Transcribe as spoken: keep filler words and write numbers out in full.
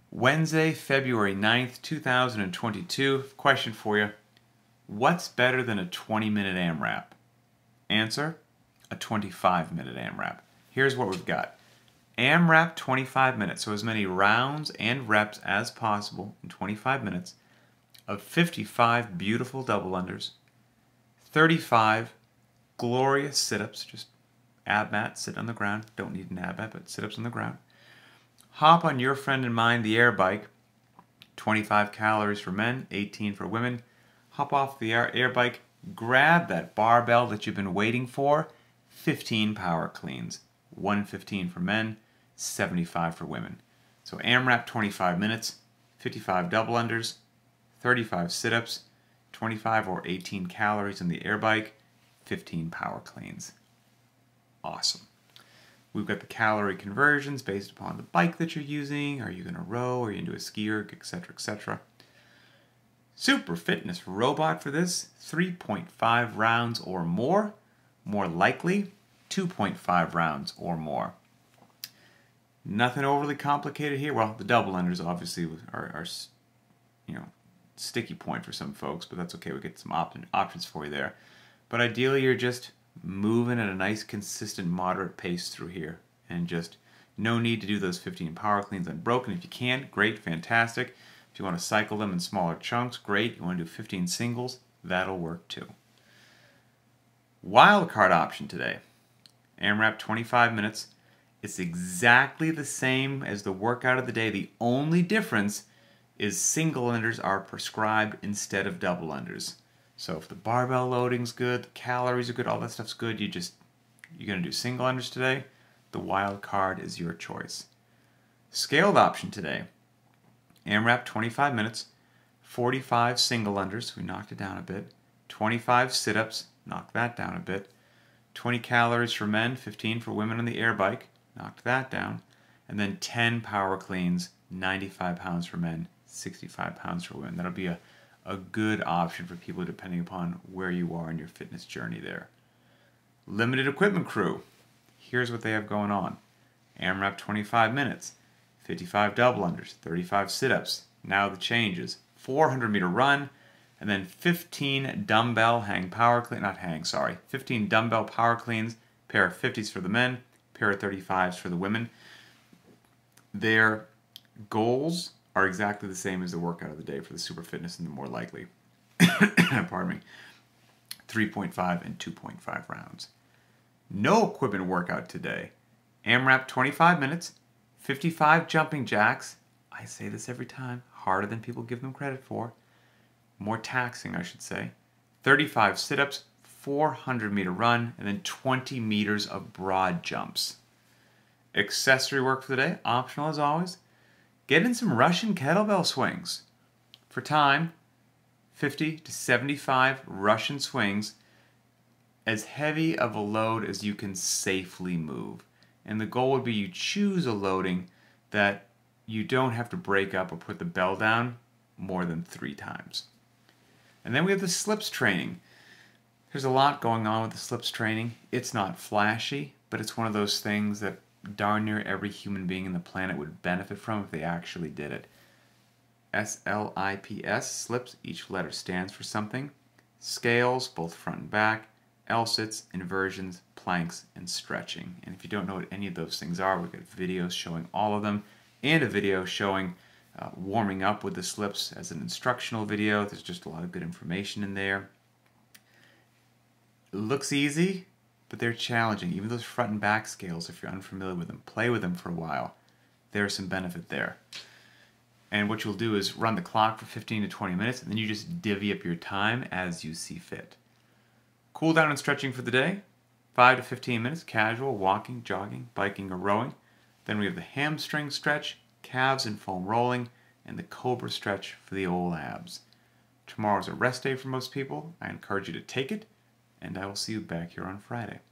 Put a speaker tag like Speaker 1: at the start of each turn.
Speaker 1: Wednesday, February ninth, two thousand twenty-two. Question for you. What's better than a twenty minute AMRAP? Answer, a twenty-five minute AMRAP. Here's what we've got. AMRAP twenty-five minutes, so as many rounds and reps as possible in twenty-five minutes of fifty-five beautiful double unders, thirty-five glorious sit-ups, just ab mat, sit on the ground, don't need an ab mat, but sit-ups on the ground. Hop on your friend and mine, the air bike, twenty-five calories for men, eighteen for women. Hop off the air, air bike, grab that barbell that you've been waiting for, fifteen power cleans, one fifteen for men, seventy-five for women. So AMRAP twenty-five minutes, fifty-five double unders, thirty-five sit-ups, twenty-five or eighteen calories in the air bike, fifteen power cleans. Awesome. We've got the calorie conversions based upon the bike that you're using. Are you going to row? Are you into a ski erg, et cetera, et cetera. Super fitness robot for this, three point five rounds or more. More likely, two point five rounds or more. Nothing overly complicated here. Well, the double unders obviously are, are you know, sticky point for some folks, but that's okay. We get some op options for you there. But ideally, you're just moving at a nice, consistent, moderate pace through here, and just no need to do those fifteen power cleans unbroken. If you can, great, fantastic. If you want to cycle them in smaller chunks, great. You want to do fifteen singles, that'll work too. Wildcard option today. AMRAP twenty-five minutes. It's exactly the same as the workout of the day. The only difference is single unders are prescribed instead of double unders. So if the barbell loading's good, the calories are good, all that stuff's good, you just, you're going to do single unders today, the wild card is your choice. Scaled option today. AMRAP twenty-five minutes, forty-five single unders, we knocked it down a bit, twenty-five sit-ups, knocked that down a bit, twenty calories for men, fifteen for women on the air bike, knocked that down, and then ten power cleans, ninety-five pounds for men, sixty-five pounds for women. That'll be a a good option for people depending upon where you are in your fitness journey there. Limited equipment crew. Here's what they have going on. AMRAP twenty-five minutes, fifty-five double unders, thirty-five sit-ups. Now the changes. four hundred meter run, and then fifteen dumbbell hang power clean, not hang, sorry, fifteen dumbbell power cleans, pair of fifties for the men, pair of thirty-fives for the women. Their goals are exactly the same as the workout of the day for the super fitness and the more likely. Pardon me. three point five and two point five rounds. No equipment workout today. AMRAP twenty-five minutes, fifty-five jumping jacks. I say this every time, harder than people give them credit for. More taxing, I should say. thirty-five sit-ups, four hundred meter run, and then twenty meters of broad jumps. Accessory work for the day, optional as always. Get in some Russian kettlebell swings. For time, fifty to seventy-five Russian swings, as heavy of a load as you can safely move. And the goal would be you choose a loading that you don't have to break up or put the bell down more than three times. And then we have the slips training. There's a lot going on with the slips training. It's not flashy, but it's one of those things that darn near every human being in the planet would benefit from if they actually did it. S L I P S, slips, each letter stands for something. Scales, both front and back. L-sits, inversions, planks, and stretching. And if you don't know what any of those things are, we've got videos showing all of them, and a video showing uh, warming up with the slips as an instructional video. There's just a lot of good information in there. It looks easy, but they're challenging. Even those front and back scales, if you're unfamiliar with them, play with them for a while. There's some benefit there. And what you'll do is run the clock for fifteen to twenty minutes, and then you just divvy up your time as you see fit. Cool down and stretching for the day, five to fifteen minutes, casual, walking, jogging, biking, or rowing. Then we have the hamstring stretch, calves and foam rolling, and the cobra stretch for the old abs. Tomorrow's a rest day for most people. I encourage you to take it, and I will see you back here on Friday.